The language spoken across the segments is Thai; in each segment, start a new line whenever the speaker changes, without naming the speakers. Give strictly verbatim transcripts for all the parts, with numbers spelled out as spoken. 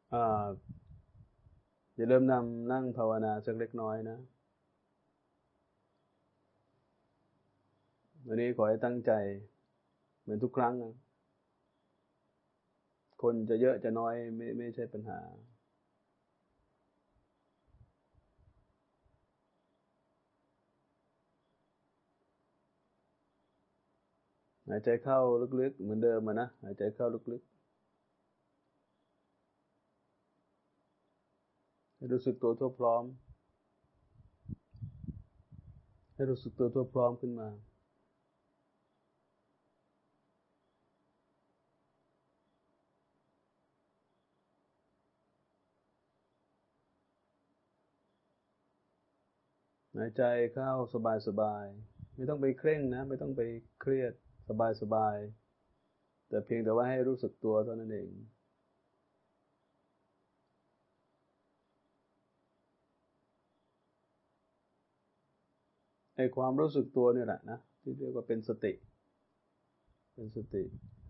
อ่าอย่าเริ่มนำนั่งภาวนาสักเล็กน้อยนะวันนี้ขอให้ตั้งใจเหมือนทุกครั้งนะคนจะเยอะจะน้อยไม่ไม่ใช่ปัญหาหายใจเข้าลึกๆเหมือนเดิมนะหายใจเข้าลึกๆให้รู้สึกตัวทั่วพร้อมให้รู้สึกตัวทั่วพร้อมขึ้นมาหายใจเข้าสบายๆไม่ต้องไปเคร่งนะไม่ต้องไปเครียดสบายๆแต่เพียงแต่ว่าให้รู้สึกตัวเท่านั้นเองไอ้ความรู้สึกตัวนี่แหละนะที่เรียกว่าเป็นสติเป็นสติ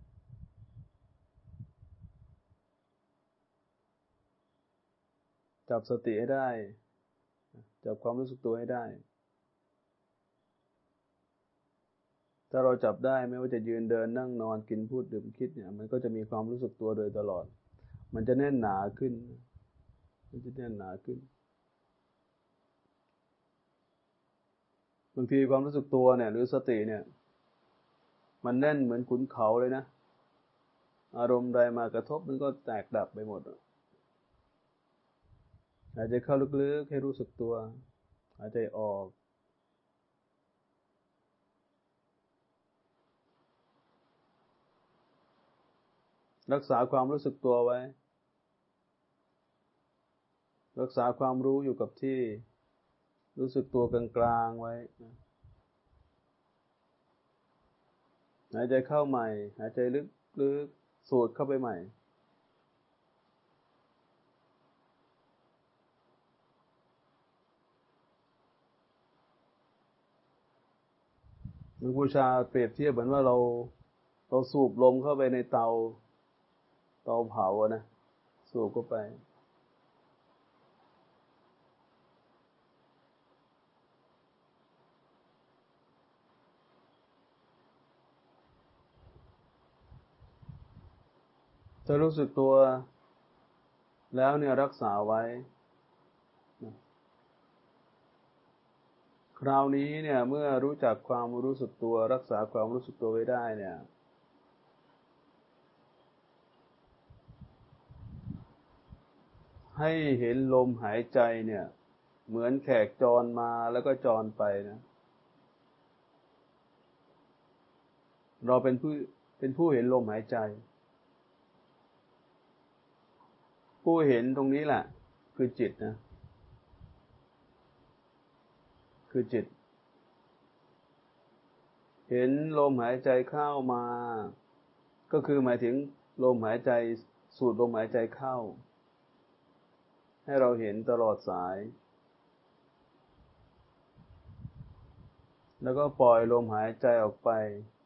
จับสติให้ได้จับความรู้สึกตัวให้ได้ถ้าเราจับได้ไม่ว่าจะยืนเดินนั่งนอนกินพูดดื่มคิดเนี่ยมันก็จะมีความรู้สึกตัวโดยตลอดมันจะแน่นหนาขึ้นมันจะแน่นหนาขึ้นบางทีความรู้สึกตัวเนี่ยหรือสติเนี่ยมันแน่นเหมือนขุนเขาเลยนะอารมณ์ใดมากระทบมันก็แตกดับไปหมดหายใจเข้าลึกๆให้รู้สึกตัวหายใจออกรักษาความรู้สึกตัวไว้รักษาความรู้อยู่กับที่รู้สึกตัวกลางๆไว้หายใจเข้าใหม่หายใจลึกๆสูดเข้าไปใหม่หลวงปู่ชาเปรียบเทียบเหมือนว่าเราเราสูบลมเข้าไปในเตาเตาเผาอะนะสูบเข้าไปถ้ารู้สึกตัวแล้วเนี่ยรักษาไว้คราวนี้เนี่ยเมื่อรู้จักความรู้สึกตัวรักษาความรู้สึกตัวไว้ได้เนี่ยให้เห็นลมหายใจเนี่ยเหมือนแขกจรมาแล้วก็จรไปนะเราเป็นผู้เป็นผู้เห็นลมหายใจผู้เห็นตรงนี้แหละคือจิตนะคือจิตเห็นลมหายใจเข้ามาก็คือหมายถึงลมหายใจสูดลมหายใจเข้าให้เราเห็นตลอดสายแล้วก็ปล่อยลมหายใจออกไป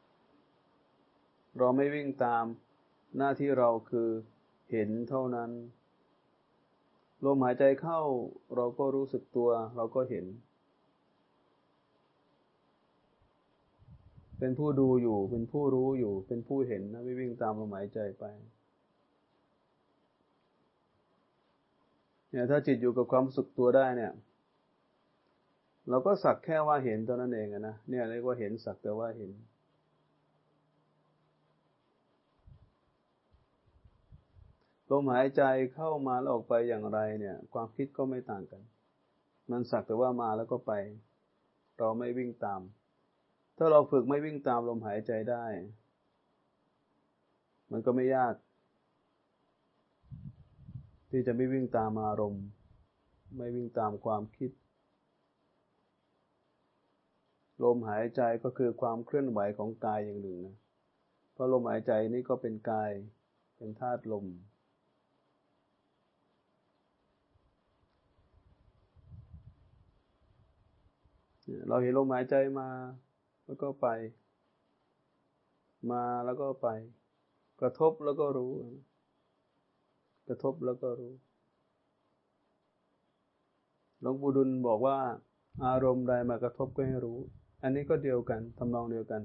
เราไม่วิ่งตามหน้าที่เราคือเห็นเท่านั้นลมหายใจเข้าเราก็รู้สึกตัวเราก็เห็นเป็นผู้ดูอยู่เป็นผู้รู้อยู่เป็นผู้เห็นนะไม่วิ่งตามลมหายใจไปเนี่ยถ้าจิตอยู่กับความรู้สึกตัวได้เนี่ยเราก็สักแค่ว่าเห็นเท่านั้นเองนะเนี่ยเรียกว่าเห็นสักแต่ว่าเห็นลมหายใจเข้ามาแล้วออกไปอย่างไรเนี่ยความคิดก็ไม่ต่างกันมันสักแต่ว่ามาแล้วก็ไปเราไม่วิ่งตามถ้าเราฝึกไม่วิ่งตามลมหายใจได้มันก็ไม่ยากที่จะไม่วิ่งตามอารมณ์ไม่วิ่งตามความคิดลมหายใจก็คือความเคลื่อนไหวของกายอย่างหนึ่งนะเพราะลมหายใจนี่ก็เป็นกายเป็นธาตุลมเราเห็นลมหายใจมาแล้วก็ไปมาแล้วก็ไปกระทบแล้วก็รู้กระทบแล้วก็รู้หลวงปู่ดุลบอกว่าอารมณ์ใดมากระทบก็ให้รู้อันนี้ก็เดียวกันทำนองเดียวกัน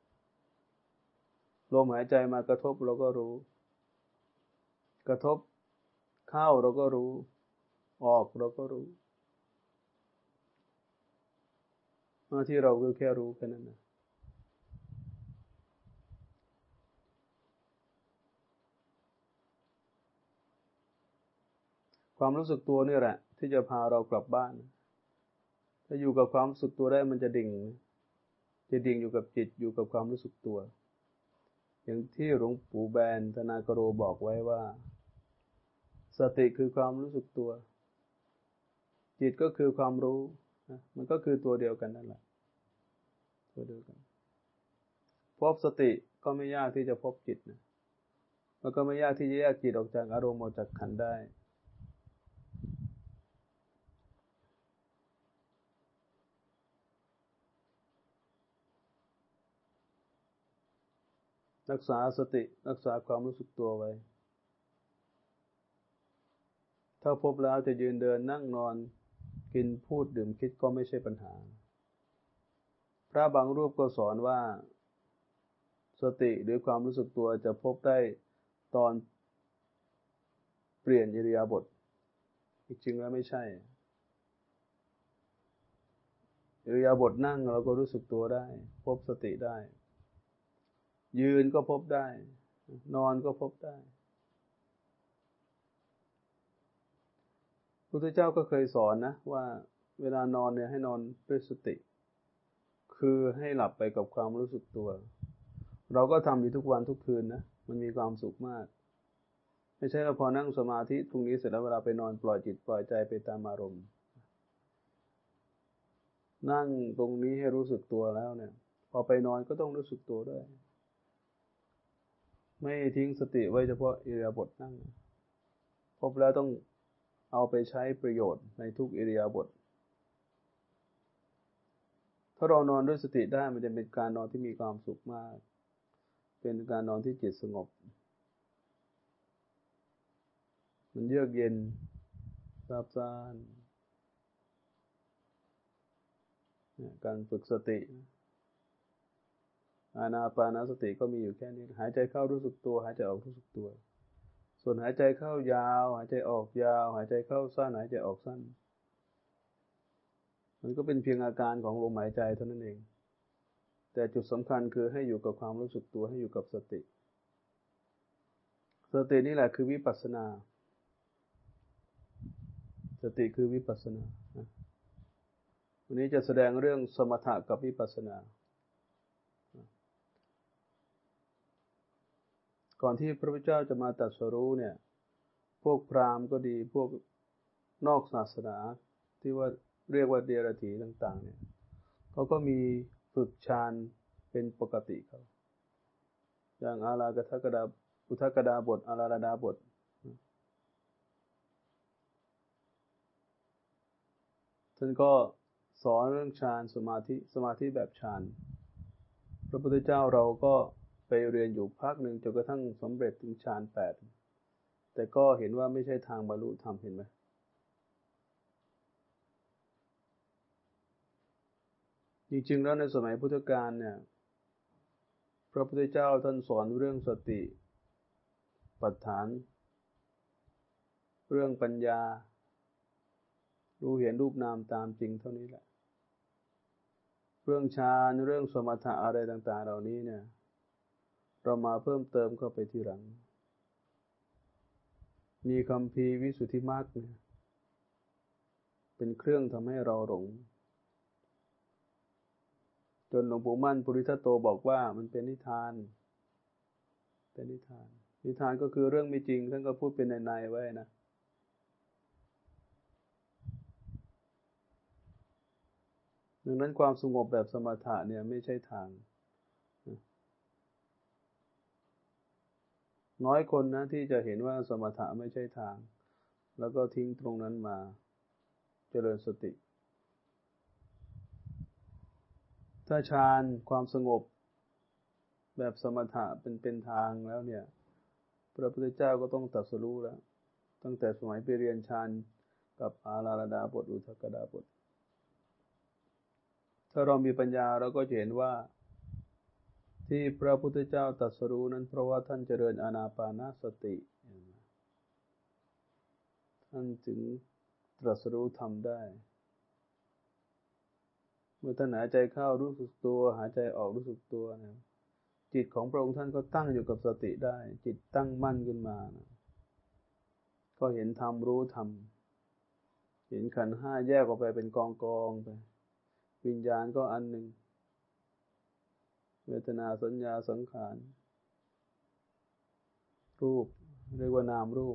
ลมหายใจมากระทบเราก็รู้กระทบเข้าเราก็รู้ออกเราก็รู้หน้าที่เราคือแค่รู้แค่นั้นนะความรู้สึกตัวนี่แหละที่จะพาเรากลับบ้านถ้าอยู่กับความรู้สึกตัวได้มันจะดิ่งจะดิ่งอยู่กับจิตอยู่กับความรู้สึกตัวอย่างที่หลวงปู่แบนธนากโรบอกไว้ว่าสติคือความรู้สึกตัวจิตก็คือความรู้นะมันก็คือตัวเดียวกันนั่นแหละตัวเดียวกันพบสติก็ไม่ยากที่จะพบจิตนะมันก็ไม่ยากที่จะแยกจิตออกจากอารมณ์ออกจากขันธ์ได้รักษาสติรักษาความรู้สึกตัวไว้ถ้าพบแล้วจะยืนเดินนั่งนอนกินพูดดื่มคิดก็ไม่ใช่ปัญหาพระบางรูปก็สอนว่าสติหรือความรู้สึกตัวจะพบได้ตอนเปลี่ยนอิริยาบถจริงๆแล้วไม่ใช่อิริยาบถนั่งเราก็รู้สึกตัวได้พบสติได้ยืนก็พบได้นอนก็พบได้พระพุทธเจ้าก็เคยสอนนะว่าเวลานอนเนี่ยให้นอนด้วยสติคือให้หลับไปกับความรู้สึกตัวเราก็ทำอยู่ทุกวันทุกคืนนะมันมีความสุขมากไม่ใช่ว่าพอนั่งสมาธิตรงนี้เสร็จแล้วเวลาไปนอนปล่อยจิตปล่อยใจไปตามอารมณ์นั่งตรงนี้ให้รู้สึกตัวแล้วเนี่ยพอไปนอนก็ต้องรู้สึกตัวด้วยไม่ทิ้งสติไว้เฉพาะอิริยาบถนั่งพบแล้วต้องเอาไปใช้ประโยชน์ในทุกอิริยาบถถ้าเรานอนด้วยสติได้มันจะเป็นการนอนที่มีความสุขมากเป็นการนอนที่จิตสงบมันเยือกเย็นซาบซ่านการฝึกสติอานาปานสติก็มีอยู่แค่นี้หายใจเข้ารู้สึกตัวหายใจออกรู้สึกตัวส่วนหายใจเข้ายาวหายใจออกยาวหายใจเข้าสั้นหายใจออกสั้นมันก็เป็นเพียงอาการของลมหายใจเท่านั้นเองแต่จุดสำคัญคือให้อยู่กับความรู้สึกตัวให้อยู่กับสติสตินี่แหละคือวิปัสสนาสติคือวิปัสสนาวันนี้จะแสดงเรื่องสมถะกับวิปัสสนาก่อนที่พระพุทธเจ้าจะมาตรัสรู้เนี่ยพวกพราหมณ์ก็ดีพวกนอกศาสนาที่ว่าเรียกว่าเดรัจฉีต่างๆเนี่ยเขาก็มีฝึกฌานเป็นปกติเขาอย่างอาลากทักกดาอุทกดาบทอาราดาบทท่านก็สอนเรื่องฌานสมาธิสมาธิแบบฌานพระพุทธเจ้าเราก็ไปเรียนอยู่พักหนึ่งจนกระทั่งสำเร็จถึงฌานแปดแต่ก็เห็นว่าไม่ใช่ทางบรรลุธรรมเห็นไหมจริงๆแล้วในสมัยพุทธกาลเนี่ยพระพุทธเจ้าท่านสอนเรื่องสติปัฏฐานเรื่องปัญญารู้เห็นรูปนามตามจริงเท่านี้แหละเรื่องฌานเรื่องสมถะอะไรต่างๆเหล่านี้เนี่ยเรามาเพิ่มเติมเข้าไปทีหลังมีคัมภีร์วิสุทธิมรรคเนี่ยเป็นเครื่องทำให้เราหลงจนหลวงปู่มั่นปุริทัตโตบอกว่ามันเป็นนิทานเป็นนิทานนิทานก็คือเรื่องไม่จริงท่านก็พูดเป็นในๆไว้นะดังนั้นความสงบแบบสมถะเนี่ยไม่ใช่ทางน้อยคนนะที่จะเห็นว่าสมถะไม่ใช่ทางแล้วก็ทิ้งตรงนั้นมาเจริญสติถ้าฌานความสงบแบบสมถะเป็นเป็นทางแล้วเนี่ยพระพุทธเจ้าก็ต้องตรัสรู้แล้วตั้งแต่สมัยไปเรียนฌานกับอาราลดาบทอุทกดาบทถ้าเรามีปัญญาเราก็จะเห็นว่าที่พระพุทธเจ้าตรัสรู้นั้นเพราะว่าท่านเจริญอานาปานสติท่านจึงตรัสรู้ธรรมได้เมื่อท่านหายใจเข้ารู้สึกตัวหายใจออกรู้สึกตัวนะจิตของพระองค์ท่านก็ตั้งอยู่กับสติได้จิตตั้งมั่นขึ้นมานะก็เห็นธรรมรู้ธรรมเห็นขันธ์ห้าแยกออกไปเป็นกองกองไปวิญญาณก็อันหนึ่งเวทนาสัญญาสังขารรูปเรียกว่านามรูป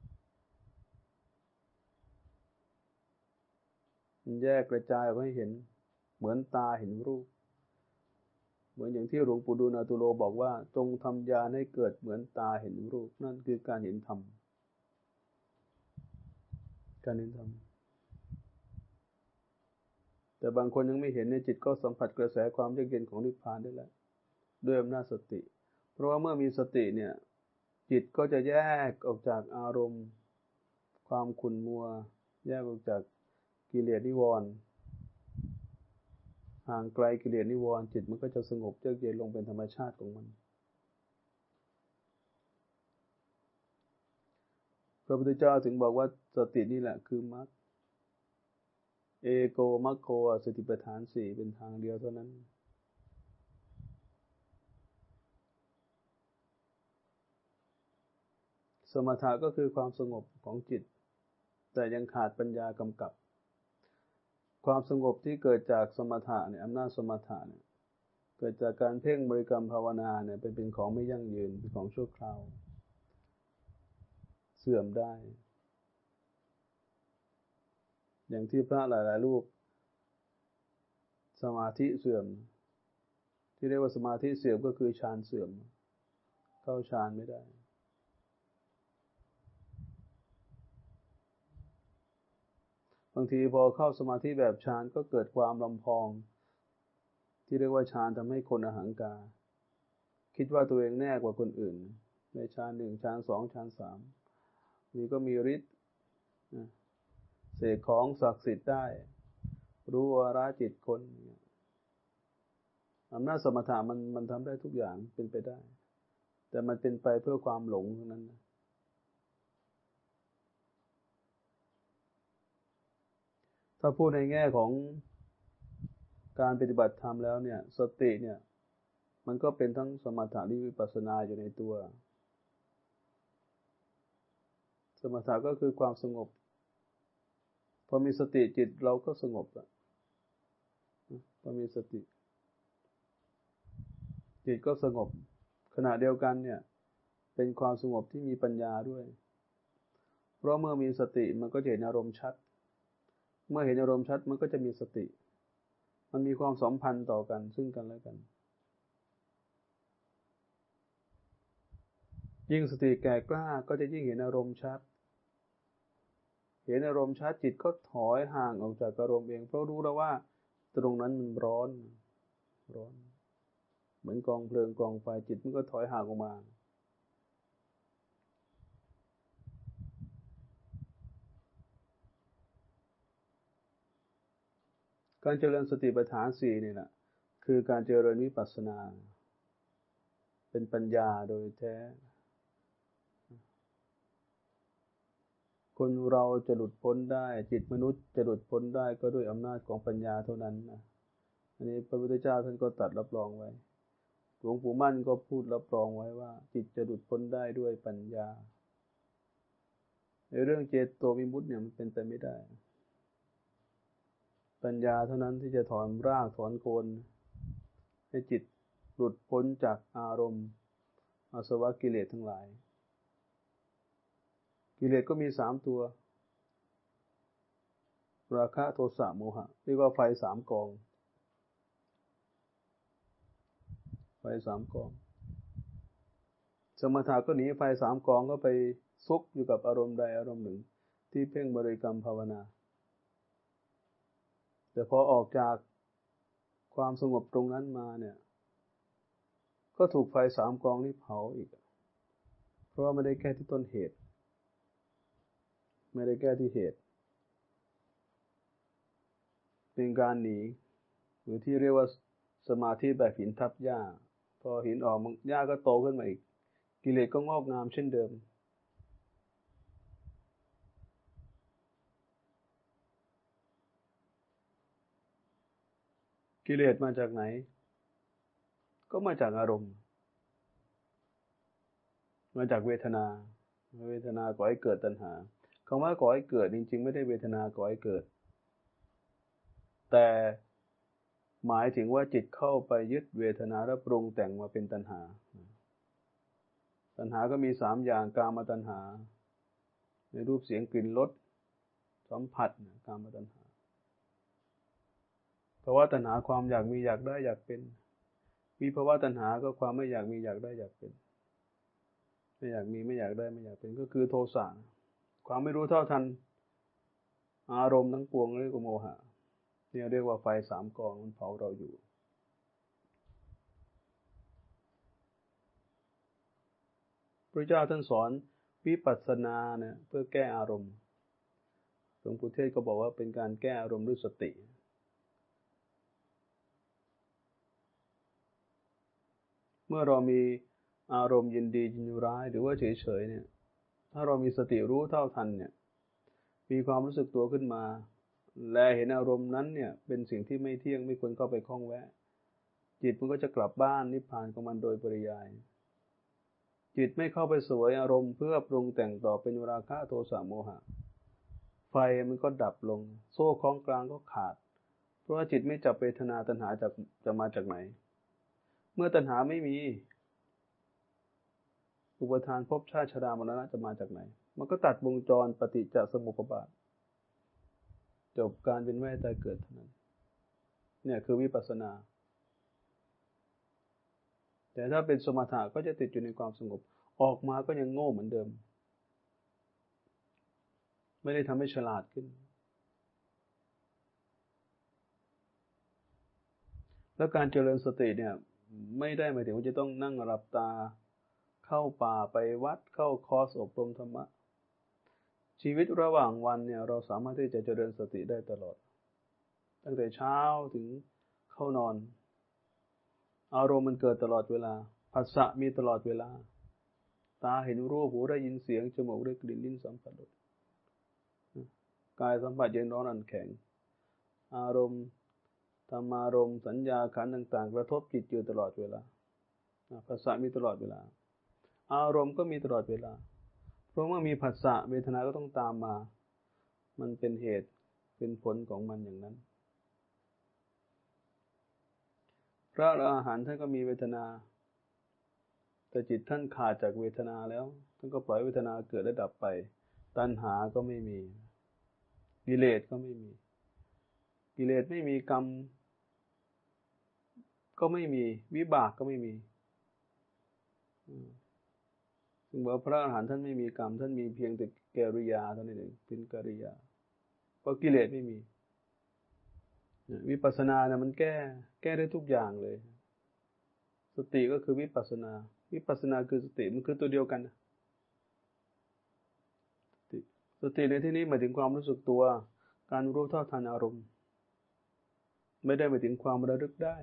มันแยกกระจายออกให้เห็นเหมือนตาเห็นรูปเหมือนอย่างที่หลวงปู่ดูลย์อาตุโลบอกว่าจงทำญาณให้เกิดเหมือนตาเห็นรูปนั่นคือการเห็นธรรมการเห็นธรรมแต่บางคนยังไม่เห็นในจิตก็สัมผัสกระแสความเยือกเย็นของนิพพานได้แล้วด้วยอำนาจสติเพราะว่าเมื่อมีสติเนี่ยจิตก็จะแยกออกจากอารมณ์ความขุ่นมัวแยกออกจากกิเลสนิวรณ์ห่างไกลกิเลสนิวรณ์จิตมันก็จะสงบเยือกเย็นลงเป็นธรรมชาติของมันพระพุทธเจ้าถึงบอกว่าสตินี่แหละคือมรรคเอโกมัคโคสติปัฏฐานสี่เป็นทางเดียวเท่านั้นสมถะก็คือความสงบของจิตแต่ยังขาดปัญญากำกับความสงบที่เกิดจากสมถะเนี่ยอำนาจสมถะเนี่ยเกิดจากการเพ่งบริกรรมภาวนาเนี่ยเป็นเป็นของไม่ยั่งยืนเป็นของชั่วคราวเสื่อมได้อย่างที่พระหลายๆรูปสมาธิเสื่อมที่เรียกว่าสมาธิเสื่อมก็คือฌานเสื่อมเข้าฌานไม่ได้บางทีพอเข้าสมาธิแบบฌานก็เกิดความลำพองที่เรียกว่าฌานทำให้คนอหังการคิดว่าตัวเองแน่กว่าคนอื่นในฌานหนึ่งฌานสองฌานสามนี่ก็มีฤทธิ์เสกของศักดิ์สิทธิ์ได้รู้วาระจิตคนอำนาจสมถะมันมันทำได้ทุกอย่างเป็นไปได้แต่มันเป็นไปเพื่อความหลงเท่านั้นนะถ้าพูดในแง่ของการปฏิบัติธรรมแล้วเนี่ยสติเนี่ยมันก็เป็นทั้งสมถะและวิปัสสนาอยู่ในตัวสมถะก็คือความสงบพอมีสติจิตเราก็สงบแล้วพอมีสติจิตก็สงบขณะเดียวกันเนี่ยเป็นความสงบที่มีปัญญาด้วยเพราะเมื่อมีสติมันก็จะเห็นอารมณ์ชัดเมื่อเห็นอารมณ์ชัดมันก็จะมีสติมันมีความสัมพันธ์ต่อกันซึ่งกันและกันยิ่งสติแก่กล้าก็จะยิ่งเห็นอารมณ์ชัดเห็นอารมณ์ชัดจิตก็ถอยห่างออกจากอารมณ์เองเพราะรู้แล้วว่าตรงนั้นมันร้อนร้อนเหมือนกองเพลิงกองไฟจิตมันก็ถอยห่างออกมาการเจริญสติปัฏฐานสี่นี่แหละคือการเจริญวิปัสสนาเป็นปัญญาโดยแท้คนเราจะหลุดพ้นได้จิตมนุษย์จะหลุดพ้นได้ก็ด้วยอำนาจของปัญญาเท่านั้นนะอันนี้พระพุทธเจ้าท่านก็ตรัสรับรองไว้หลวงปู่มั่นก็พูดรับรองไว้ว่าจิตจะหลุดพ้นได้ด้วยปัญญาในเรื่องเจโตวิมุตติเนี่ยมันเป็นไปไม่ได้ปัญญาเท่านั้นที่จะถอนรากถอนโคนให้จิตหลุดพ้นจากอารมณ์อาสวะกิเลสทั้งหลายกิเลสก็มีสามตัวราคะโทสะโมหะเรียกว่าไฟสามกองไฟสามกองสมถะก็หนีไฟสามกองก็ไปซุกอยู่กับอารมณ์ใดอารมณ์หนึ่งที่เพ่งบริกรรมภาวนาแต่พอออกจากความสงบตรงนั้นมาเนี่ยก็ถูกไฟสามกองนี้เผาอีกเพราะว่าไม่ได้แก้ที่ต้นเหตุไม่ได้แก้ที่เหตุเป็นการหนีหรือที่เรียกว่าสมาธิแบบหินทับหญ้าพอหินออกหญ้าก็โตขึ้นมาอีกกิเลสก็งอกงามเช่นเดิมกิเลสมาจากไหนก็มาจากอารมณ์มาจากเวทนาเวทนาก่อให้เกิดตัณหาคำว่าก่อให้เกิดจริงๆไม่ได้เวทนาก่อให้เกิดแต่หมายถึงว่าจิตเข้าไปยึดเวทนาแล้วปรุงแต่งมาเป็นตัณหาตัณหาก็มีสามอย่างกามตัณหาในรูปเสียงกลิ่นรสสัมผัสกามตัณหาภาวะตัณหาความอยากมีอยากได้อยากเป็นวิภาวะตัณหาก็ความไม่อยากมีอยากได้อยากเป็นไม่อยากมีไม่อยากได้ไม่อยากเป็นก็คือโทสะความไม่รู้เท่าทันอารมณ์ทั้งปวงเรียกว่าโมหะนี่เรียกว่าไฟสามกองมันเผาเราอยู่พระเจ้าท่านสอนวิปัสสนาเนี่ยเพื่อแก้อารมณ์หลวงปู่เทศก็บอกว่าเป็นการแก้อารมณ์ด้วยสติเมื่อเรามีอารมณ์ยินดียินร้ายหรือว่าเฉยๆเนี่ยถ้าเรามีสติรู้เท่าทันเนี่ยมีความรู้สึกตัวขึ้นมาและเห็นอารมณ์นั้นเนี่ยเป็นสิ่งที่ไม่เที่ยงไม่ควรเข้าไปคล้องแวะจิตมันก็จะกลับบ้านนิพพานของมันโดยปริยายจิตไม่เข้าไปสวยอารมณ์เพื่อปรุงแต่งต่อเป็นราคะโทสะโมหะไฟมันก็ดับลงโซ่คล้องกลางก็ขาดเพราะว่าจิตไม่จับเวทนาตัณหาจะจะมาจากไหนเมื่อตัณหาไม่มีอุปทานภพชาติชรามรณะจะมาจากไหนมันก็ตัดวงจรปฏิจจสมุปบาทจบการเป็นแม่ตายเกิดเท่านั้นเนี่ยคือวิปัสสนาแต่ถ้าเป็นสมถะก็จะติดอยู่ในความสงบออกมาก็ยังโง่เหมือนเดิมไม่ได้ทำให้ฉลาดขึ้นแล้วการเจริญสติเนี่ยไม่ได้หมายถึงว่าจะต้องนั่งหลับตาเข้าป่าไปวัดเข้าคอร์สอบรมธรรมะชีวิตระหว่างวันเนี่ยเราสามารถที่จะเจริญสติได้ตลอดตั้งแต่เช้าถึงเข้านอนอารมณ์มันเกิดตลอดเวลาผัสสะมีตลอดเวลาตาเห็นรูปหูได้ยินเสียงจมูกได้กลิ่นลิ้นสัมผัสรสกายสัมผัสเย็นร้อนอ่อนแข็งอารมณ์ธรรมารมณ์สัญญาขันธ์ต่างๆกระทบจิตอยู่ตลอดเวลาผัสสะมีตลอดเวลาอารมณ์ก็มีตลอดเวลาเพราะเมื่อมีผัสสะเวทนาก็ต้องตามมามันเป็นเหตุเป็นผลของมันอย่างนั้นพระอรหันต์ท่านก็มีเวทนาแต่จิตท่านขาดจากเวทนาแล้วท่านก็ปล่อยเวทนาเกิดและดับไปตัณหาก็ไม่มีกิเลสก็ไม่มีกิเลสไม่มีกรรมก็ไม่มีวิบากก็ไม่มีซึ่งบอกพระอรหันต์ท่านไม่มีกรรมท่านมีเพียงแต่กิริยาเท่านั้นเองเป็นกิริยาเพราะกิเลสไม่มีวิปัสสนาเนี่ยมันแก้แก้ได้ทุกอย่างเลยสติก็คือวิปัสสนาวิปัสสนาคือสติมันคือตัวเดียวกันสติในที่นี้หมายถึงความรู้สึกตัวการรู้เท่าทันอารมณ์ไม่ได้หมายถึงความระลึกได้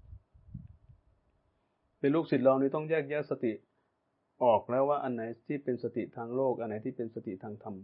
เป็นลูกศิษย์เรานี่ต้องแยกแยะสติออกแล้วว่าอันไหนที่เป็นสติทางโลกอันไหนที่เป็นสติทางธรรม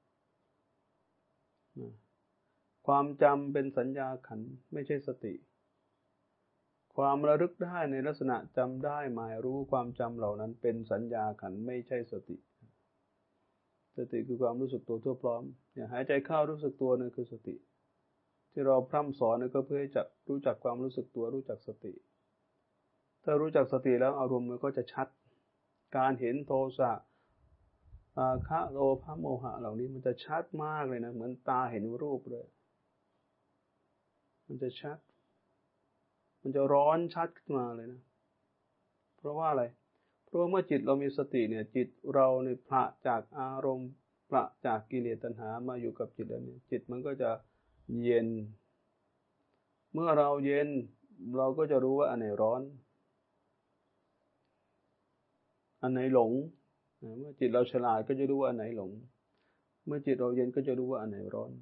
ความจำเป็นสัญญาขันธ์ไม่ใช่สติความระลึกได้ในลักษณะจำได้หมายรู้ความจำเหล่านั้นเป็นสัญญาขันธ์ไม่ใช่สติสติคือความรู้สึกตัวทั่วพร้อมเนี่ยหายใจเข้ารู้สึกตัวนั่นคือสติที่เราพร่ำสอนนี่ก็เพื่อให้จะรู้จักความรู้สึกตัวรู้จักสติถ้ารู้จักสติแล้วอารมณ์มันก็จะชัดการเห็นโทสะราคะโลภะโมหะเหล่านี้มันจะชัดมากเลยนะเหมือนตาเห็นรูปเลยมันจะชัดมันจะร้อนชัดขึ้นมาเลยนะเพราะว่าอะไรเพราะเมื่อจิตเรามีสติเนี่ยจิตเราเนี่ยพละจากอารมณ์พละจากกิเลสตัณหามาอยู่กับจิตแล้วเนี่ยจิตมันก็จะเย็นเมื่อเราเย็นเราก็จะรู้ว่าอันไหนร้อนอันไหนหลงเมื่อจิตเราฉลาดก็จะรู้ว่าอันไหนหลงเมื่อจิตเราเย็นก็จะรู้ว่าอันไหนร้อน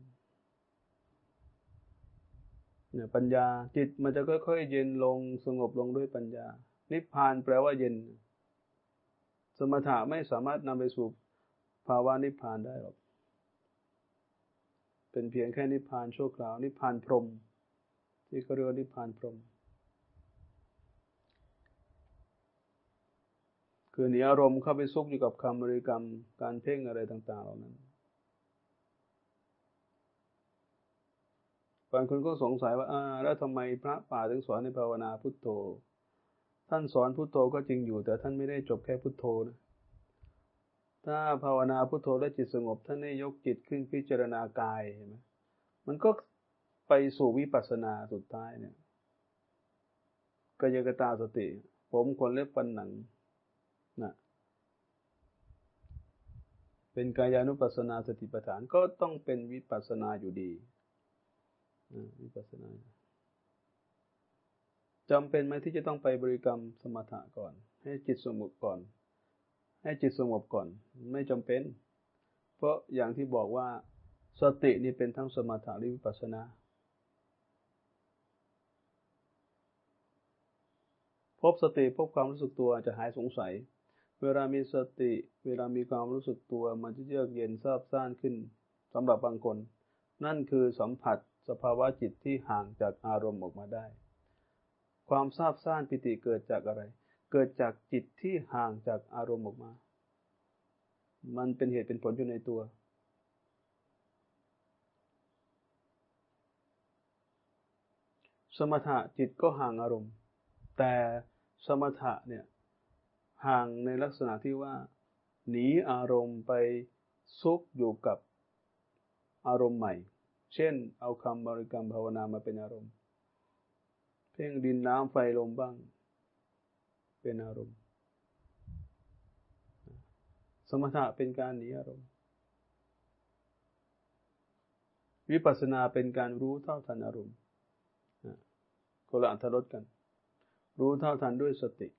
เนี่ยปัญญาจิตมันจะค่อยๆเย็นลงสงบลงด้วยปัญญานิพพานแปลว่าเย็นสมถะไม่สามารถนำไปสู่ภาวะนิพพานได้หรอกเป็นเพียงแค่นิพพานชั่วคราวนิพพานพรหมที่เขาเรียกว่านิพพานพรหมคือหนีอารมณ์เข้าไปซุกอยู่กับคำบริกรรมการเพ่งอะไรต่างๆเหล่านั้นบางคนก็สงสัยว่าอ่าแล้วทำไมพระป่าถึงสอนให้ภาวนาพุทโธท่านสอนพุทโธก็จริงอยู่แต่ท่านไม่ได้จบแค่พุทโธนะถ้าภาวนาพุทโธและจิตสงบท่านได้ยกจิตขึ้นพิจารณากายเห็นไหมมันก็ไปสู่วิปัสสนาสุดท้ายเนี่ยกายกตาสติผมขนเล็บฟันหนังนะเป็นกายานุปัสสนาสติปัฏฐานก็ต้องเป็นวิปัสสนาอยู่ดีวิปัสสนาจำเป็นไหมที่จะต้องไปบริกรรมสมถะก่อนให้จิตสงบก่อนให้จิตสงบก่อนไม่จำเป็นเพราะอย่างที่บอกว่าสตินี่เป็นทั้งสมถะและวิปัสสนาพบสติพบความรู้สึกตัวจะหายสงสัยเวลามีสติเวลามีความรู้สึกตัวมันจะเยือกเย็นซาบซ่านขึ้นสำหรับบางคนนั่นคือสัมผัสสภาวะจิตที่ห่างจากอารมณ์ออกมาได้ความซาบซ่านปิติเกิดจากอะไรเกิดจากจิตที่ห่างจากอารมณ์ออกมามันเป็นเหตุเป็นผลอยู่ในตัวสมถะจิตก็ห่างอารมณ์แต่สมถะเนี่ยห่างในลักษณะที่ว่าหนีอารมณ์ไปซุกอยู่กับอารมณ์ใหม่เช่นเอาคำบริกรรมภาวนามาเป็นอารมณ์เพ่งดินน้ำไฟลมบ้างเป็นอารมณ์สมถะเป็นการหนีอารมณ์วิปัสสนาเป็นการรู้เท่าทันอารมณ์คนละอรรถรสกันรู้เท่าทันด้วยสติ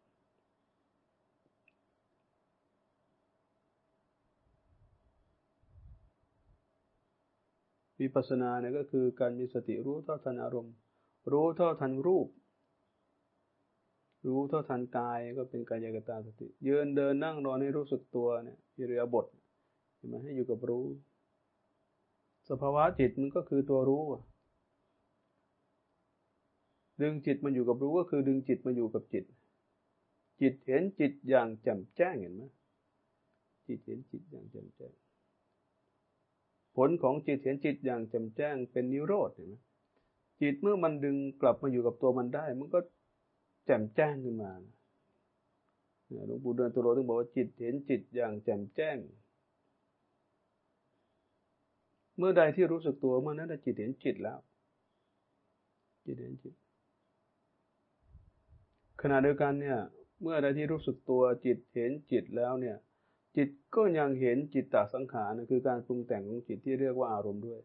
วิปัสสนาเนี่ยก็คือการมีสติรู้เท่าทันอารมณ์รู้เท่าทันรูปรู้เท่าทันกายก็เป็นกายกตาสติยืนเดินนั่งนอนให้รู้สึกตัวเนี่ยอิริยาบถเห็นไหมให้อยู่กับรู้สภาวะจิตมันก็คือตัวรู้ดึงจิตมาอยู่กับรู้ก็คือดึงจิตมาอยู่กับจิตจิตเห็นจิตอย่างแจ่มแจ้งเห็นไหมจิตเห็นจิตอย่างแจ่มแจ้งผลของจิตเห็นจิตอย่างแจ่มแจ้งเป็นนิโรธเห็นไหมจิตเมื่อมันดึงกลับมาอยู่กับตัวมันได้มันก็แจ่มแจ้งขึ้นมาหลวงปู่เดินตุโลถึงบอกว่าจิตเห็นจิตอย่างแจ่มแจ้งเมื่อใดที่รู้สึกตัวเมื่อนั้นจิตเห็นจิตแล้วจิตเห็นจิตขณะเดียวกันเนี่ยเมื่อใดที่รู้สึกตัวจิตเห็นจิตแล้วเนี่ยจิตก็ยังเห็นจิตตสังขารคือการปรุงแต่งของจิตที่เรียกว่าอารมณ์ด้วย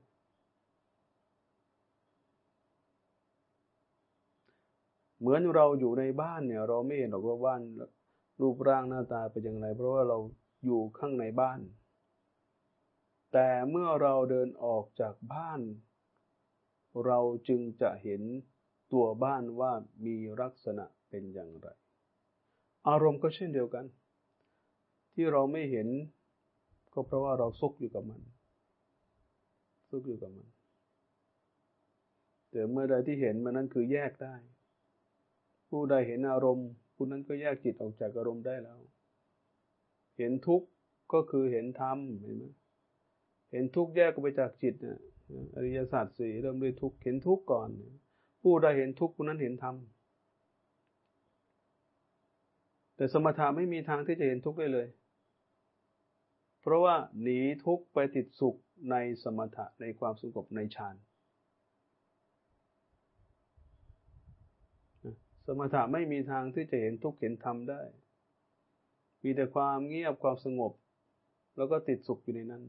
เหมือนเราอยู่ในบ้านเนี่ยเราไม่เห็นหรอกว่าบ้านรูปร่างหน้าตาเป็นอย่างไรเพราะว่าเราอยู่ข้างในบ้านแต่เมื่อเราเดินออกจากบ้านเราจึงจะเห็นตัวบ้านว่ามีลักษณะเป็นอย่างไรอารมณ์ก็เช่นเดียวกันที่เราไม่เห็นก็เพราะว่าเราซุกอยู่กับมันซุกอยู่กับมันแต่เมื่อใดที่เห็นมันนั้นคือแยกได้ผู้ใดเห็นอารมณ์ผู้นั้นก็แยกจิตออกจากอารมณ์ได้แล้วเห็นทุกข์ก็คือเห็นธรรมเห็นไหมเห็นทุกข์แยกออกไปจากจิตเนี่ยอริยสัจสี่เริ่มด้วยทุกข์เห็นทุกข์ก่อนผู้ใดเห็นทุกข์ผู้นั้นเห็นธรรมแต่สมถะไม่มีทางที่จะเห็นทุกข์ได้เลยเพราะว่าหนีทุกข์ไปติดสุขในสมถะในความสงบในฌานสมถะไม่มีทางที่จะเห็นทุกข์เห็นธรรมได้มีแต่ความเงียบความสงบแล้วก็ติดสุขอยู่ในนั้น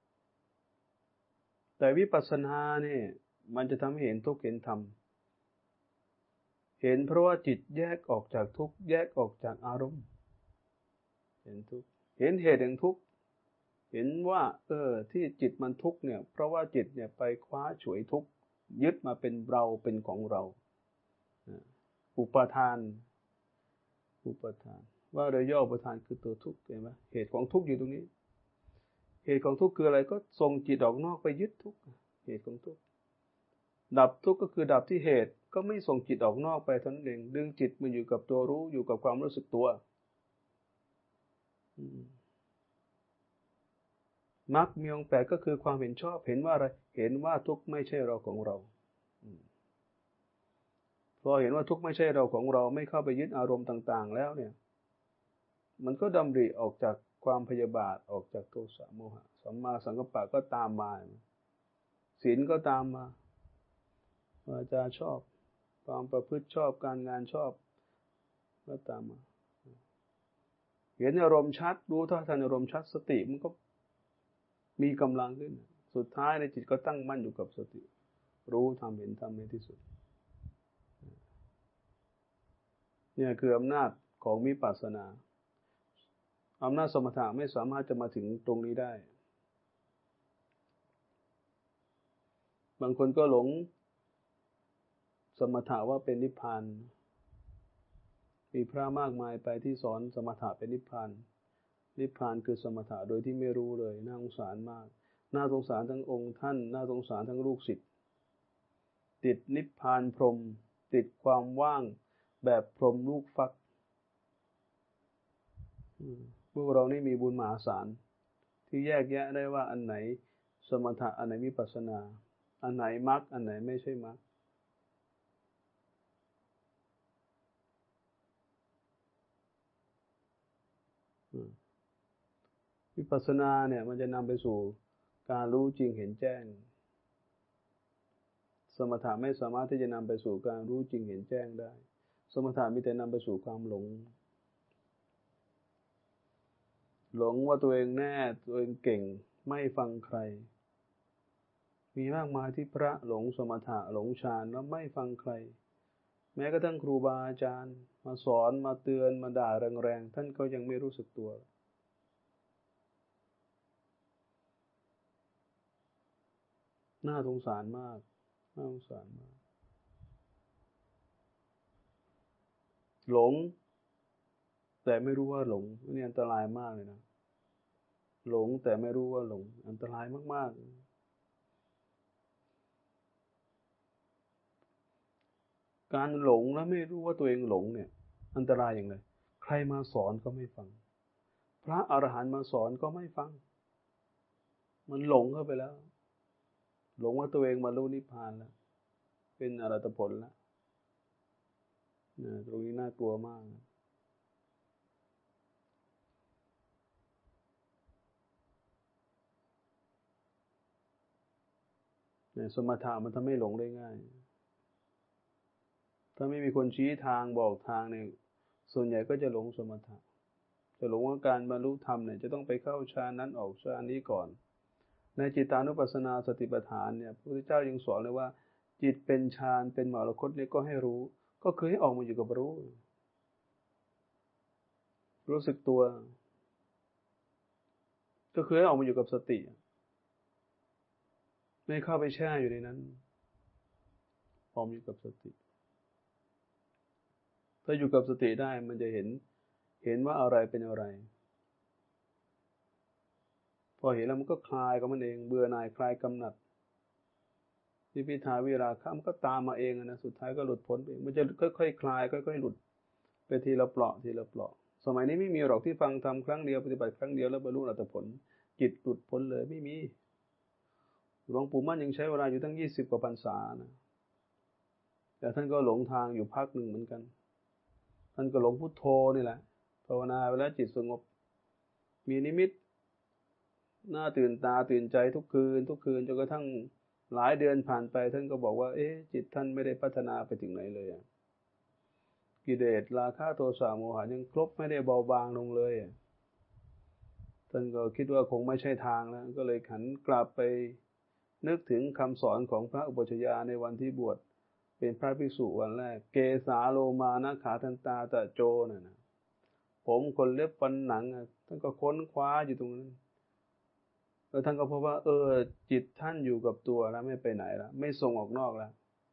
แต่วิปัสสนาเนี่ยมันจะทำให้เห็นทุกข์เห็นธรรมเห็นเพราะว่าจิตแยกออกจากทุกข์แยกออกจากอารมณ์เห็นทุกข์เห็นเหตุแห่งทุกข์เห็นว่าเออที่จิตมันทุกข์เนี่ยเพราะว่าจิตเนี่ยไปคว้าฉวยทุกข์ยึดมาเป็นเราเป็นของเราอุปทานอุปทานว่าโดยย่ออุปทานคือตัวทุกข์เห็นไหมเหตุของทุกข์อยู่ตรงนี้เหตุของทุกข์คืออะไรก็ส่งจิตออกนอกไปยึดทุกข์เหตุของทุกข์ดับทุกข์ก็คือดับที่เหตุก็ไม่ส่งจิตออกนอกไปทั้งเองดึงจิตมาอยู่กับตัวรู้อยู่กับความรู้สึกตัวมรรคมีองค์แปดก็คือความเห็นชอบเห็นว่าอะไรเห็นว่าทุกข์ไม่ใช่เราของเราพอเห็นว่าทุกข์ไม่ใช่เราของเราไม่เข้าไปยึดอารมณ์ต่างๆแล้วเนี่ยมันก็ดำริออกจากความพยาบาทออกจากโทสะโมหะสัมมาสังกัปปะก็ตามมาศีลก็ตามมาวาจาชอบความประพฤติชอบการงานชอบก็ตามมาเห็นอารมณ์ชัดรู้เท่าทันอารมณ์ชัดสติมันก็มีกำลังขึ้นสุดท้ายในจิตก็ตั้งมั่นอยู่กับสติรู้ทำเห็นทำในที่สุดเนี่ยคืออำนาจของวิปัสสนาอำนาจสมถะไม่สามารถจะมาถึงตรงนี้ได้บางคนก็หลงสมถะว่าเป็นนิพพานมีพระมากมายไปที่สอนสมถะเป็นนิพพานนิพพานคือสมถะโดยที่ไม่รู้เลยน่าสงสารมากน่าสงสารทั้งองค์ท่านน่าสงสารทั้งลูกศิษย์ติดนิพพานพรหมติดความว่างแบบพรหมลูกฟักพวกเรานี่มีบุญมหาศาลที่แยกแยะได้ว่าอันไหนสมถะอันไหนวิปัสสนาอันไหนมรรคอันไหนไม่ใช่มรรควิปัสสนาเนี่ยมันจะนำไปสู่การรู้จริงเห็นแจ้งสมถะไม่สามารถที่จะนำไปสู่การรู้จริงเห็นแจ้งได้สมถะมีแต่นำไปสู่ความหลงหลงว่าตัวเองแน่ตัวเองเก่งไม่ฟังใครมีมากมายที่พระหลงสมถะหลงฌานแล้วไม่ฟังใครแม้กระทั่งครูบาอาจารย์มาสอนมาเตือนมาด่าแรงๆท่านก็ยังไม่รู้สึกตัวน่าสงสารมากน่าสงสารมากหลงแต่ไม่รู้ว่าหลงนี่อันตรายมากเลยนะหลงแต่ไม่รู้ว่าหลงอันตรายมากๆการหลงแล้วไม่รู้ว่าตัวเองหลงเนี่ยอันตรายอย่างไรใครมาสอนก็ไม่ฟังพระอรหันต์มาสอนก็ไม่ฟังมันหลงเข้าไปแล้วหลงว่าตัวเองบรรลุนิพพานแล้วเป็นอรหัตผลแล้วตรงนี้น่ากลัวมากเนี่ยสมถะมันทำให้หลงได้ง่ายถ้าไม่มีคนชี้ทางบอกทางเนี่ยส่วนใหญ่ก็จะหลงสมถะจะหลงว่าการบรรลุธรรมเนี่ยจะต้องไปเข้าฌานนั้นออกฌานนี้ก่อนในจิตานุปัสสนาสติปัฏฐานเนี่ยพระพุทธเจ้ายังสอนเลยว่าจิตเป็นฌานเป็นมรรคตเนี่ยก็ให้รู้ก็คือให้ออกมาอยู่กับรู้รู้สึกตัวก็คือให้ออกมาอยู่กับสติไม่เข้าไปแช่อยู่ในนั้นออกมาอยู่กับสติถ้าอยู่กับสติได้มันจะเห็นเห็นว่าอะไรเป็นอะไรพอเห็นแล้วมันก็คลายกับมันเองเบื่อหน่ายคลายกำหนัดนิพพิทาวิราคะมันก็ตามมาเองนะสุดท้ายก็หลุดพ้นเองมันจะค่อยๆ ค, คลายค่อยๆหลุดไปทีละเปราะทีละเปราะสมัยนี้ไม่มีหรอกที่ฟังทำครั้งเดียวปฏิบัติครั้งเดียวแล้วบรรลุอรหัตผลจิตหลุดพ้นเลยไม่มีหลวงปู่มั่นยังใช้เวลาอยู่ตั้งยี่สิบกว่าพรรษานะแต่ท่านก็หลงทางอยู่พักหนึ่งเหมือนกันท่านก็หลงพุทโธนี่แหละภาวนาไปแล้วจิตสงบมีนิมิตน่าตื่นตาตื่นใจทุกคืนทุกคืนจนกระทั่งหลายเดือนผ่านไปท่านก็บอกว่าเอ๊ะจิตท่านไม่ได้พัฒนาไปถึงไหนเลยกิเลสราคะโทสะโมหะยังครบไม่ได้เบาบางลงเลยท่านก็คิดว่าคงไม่ใช่ทางแล้วก็เลยหันกลับไปนึกถึงคำสอนของพระอุปัชฌาย์ในวันที่บวชเป็นพระภิกษุวันแรกเกสาโลมานะขาทันตาตะโจน่ะนะผมขนเล็บฟันหนังท่านก็ค้นคว้าอยู่ตรงนั้นแล้วท่านก็พบว่าเออจิตท่านอยู่กับตัวแล้วไม่ไปไหนแล้วไม่ส่งออกนอกแล้ว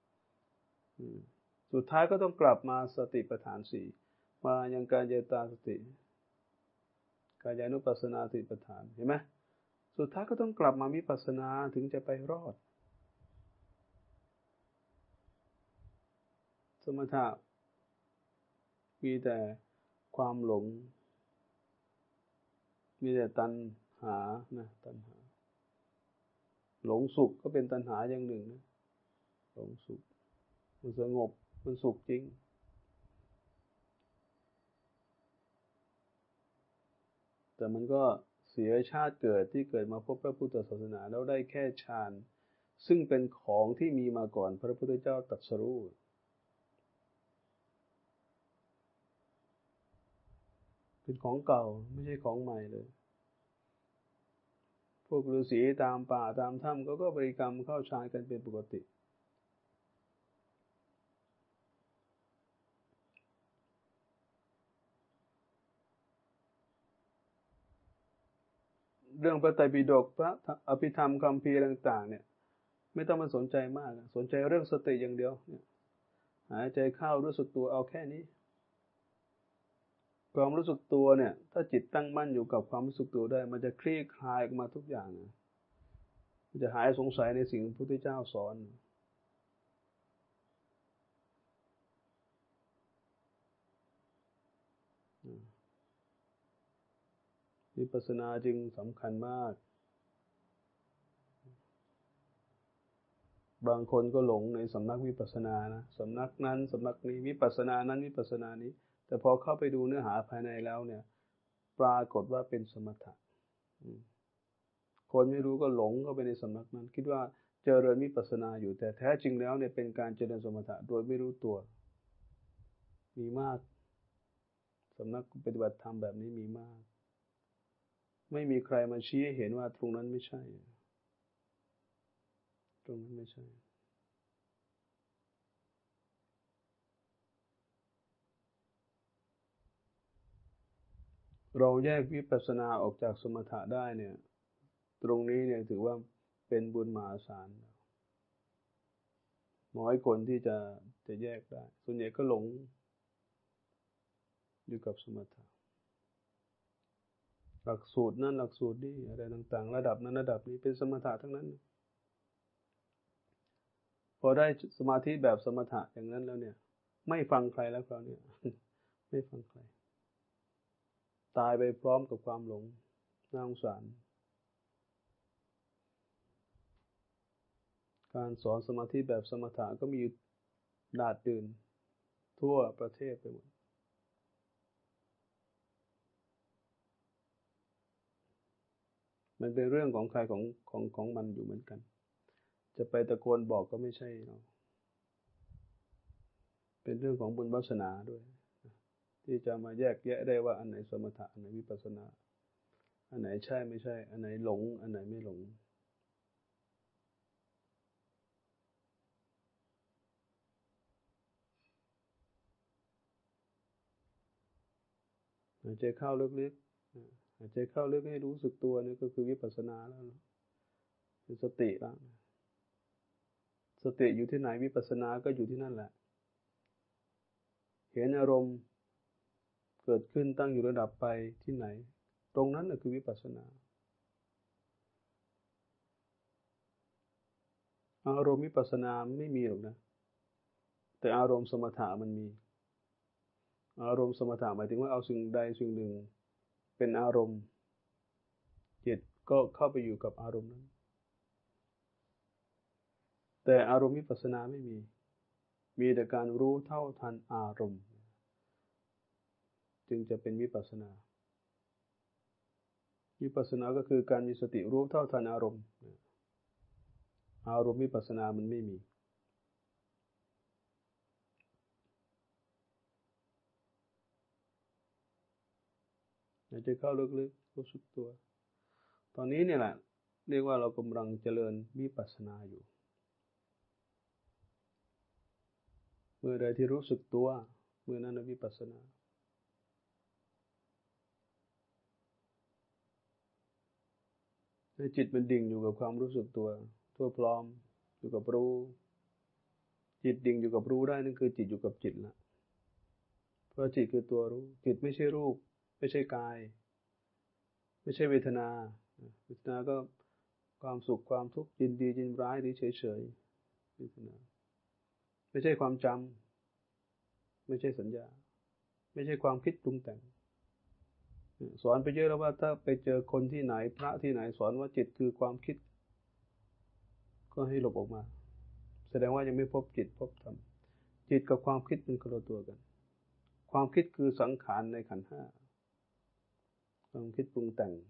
สุดท้ายก็ต้องกลับมาสติปัฏฐานสี่มายังกายตาสติกายานุปัสสนาสติปัฏฐานเห็นไหมสุดท้ายก็ต้องกลับมาวิปัสสนาถึงจะไปรอดสมถะมีแต่ความหลงมีแต่ตัณหานะตัณหาหลงสุขก็เป็นตัณหาอย่างหนึ่งนะหลงสุขมันสงบมันสุขจริงแต่มันก็เสียชาติเกิดที่เกิดมาพบพระพุทธศาสนาแล้วได้แค่ฌานซึ่งเป็นของที่มีมาก่อนพระพุทธเจ้าตรัสรู้เป็นของเก่าไม่ใช่ของใหม่เลยพวกฤาษีตามป่าตามถ้ำเขาก็บริกรรมเข้าฌานกันเป็นปกติเรื่องพระไตรปิฎกพระอภิธรรมคัมภีร์ต่างๆเนี่ยไม่ต้องมาสนใจมากสนใจเรื่องสติอย่างเดียวเนี่ยหายใจเข้ารู้สึกตัวเอาแค่นี้ความรู้สึกตัวเนี่ยถ้าจิตตั้งมั่นอยู่กับความรู้สึกตัวได้มันจะคลี่คลายออกมาทุกอย่างนะมันจะหายสงสัยในสิ่งที่พระพุทธเจ้าสอนวิปัสสนาจึงสำคัญมากบางคนก็หลงในสำนักวิปัสสนานะสำนักนั้นสำนักนี้วิปัสสนานั้นวิปัสสนานี้แต่พอเข้าไปดูเนื้อหาภายในแล้วเนี่ยปรากฏว่าเป็นสมถะคนไม่รู้ก็หลงเข้าไปในสำนักนั้นคิดว่าเจริญวิปัสสนาอยู่แต่แท้จริงแล้วเนี่ยเป็นการเจริญสมถะโดยไม่รู้ตัวมีมากสำนักปฏิบัติธรรมแบบนี้มีมากไม่มีใครมาชี้ให้เห็นว่าตรงนั้นไม่ใช่ตรงนั้นไม่ใช่เราแยกวิปัสสนาออกจากสมถะได้เนี่ยตรงนี้เนี่ยถือว่าเป็นบุญมหาศาลน้อยคนที่จะจะแยกได้ส่วนใหญ่ก็หลงอยู่กับสมถะหลักสูตรนั้นหลักสูตรนี้อะไรต่างๆระดับนั้นระดับนี้เป็นสมถะทั้งนั้นพอได้สมาธิแบบสมถะอย่างนั้นแล้วเนี่ยไม่ฟังใครแล้วคราวนี้ไม่ฟังใครตายไปพร้อมกับความหลงน่าสงสารการสอนสมาธิแบบสมถะก็มีดาดดื่นทั่วประเทศไปหมดมันเป็นเรื่องของใครของของของมันอยู่เหมือนกันจะไปตะโกนบอกก็ไม่ใช่เราเป็นเรื่องของบุญวาสนาด้วยที่จะมาแยกแยะได้ว่าอันไหนสมถะอันไหนวิปัสสนาอันไหนใช่ไม่ใช่อันไหนหลงอันไหนไม่หลงหายใจเข้าลึกๆหายใจเข้าลึกให้รู้สึกตัวนี่ก็คือวิปัสสนาแล้วเป็นสติแล้วสติอยู่ที่ไหนวิปัสสนาก็อยู่ที่นั่นแหละเห็นอารมณ์เกิดขึ้นตั้งอยู่ระดับไปที่ไหนตรงนั้นน่ะคือวิปัสสนาอารมณ์วิปัสสนาไม่มีหรอกนะแต่อารมณ์สมถะมันมีอารมณ์สมถะหมายถึงว่าเอาสิ่งใดสิ่งหนึ่งเป็นอารมณ์จิตก็เข้าไปอยู่กับอารมณ์นั้นแต่อารมณ์วิปัสสนาไม่มีมีแต่การรู้เท่าทันอารมณ์จึงจะเป็นวิปัสสนาวิปัสสนาก็คือการมีสติรู้เท่าทันอารมณ์อารมณ์วิปัสสนามันไม่มีหายใจเข้าลึกๆรู้สึกตัวตอนนี้เนี่ยแหละเรียกว่าเรากำลังเจริญวิปัสสนาอยู่เมื่อใดที่รู้สึกตัวเมื่อนั้นวิปัสสนาให้จิตมันดิ่งอยู่กับความรู้สึกตัวทั่วพร้อมอยู่กับรู้จิตดิ่งอยู่กับรู้ได้นั่นคือจิตอยู่กับจิตละเพราะจิตคือตัวรู้จิตไม่ใช่รูปไม่ใช่กายไม่ใช่เวทนาเวทนาก็ความสุขความทุกข์ยินดียินร้ายหรือเฉยเฉยเวทนาไม่ใช่ความจำไม่ใช่สัญญาไม่ใช่ความคิดปรุงแต่งสอนไปเยอะแล้วว่าถ้าไปเจอคนที่ไหนพระที่ไหนสอนว่าจิตคือความคิดก็ให้หลบออกมาแสดงว่ายังไม่พบจิตพบธรรมจิตกับความคิดมันคนละตัวกันความคิดคือสังขารในขันธ์ห้าความคิดปรุงแต่ง